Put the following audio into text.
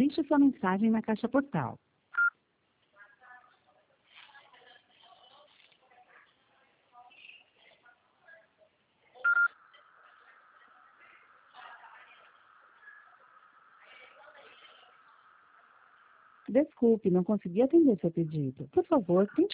Deixe sua mensagem na caixa postal. Desculpe, não consegui atender seu pedido. Por favor, tente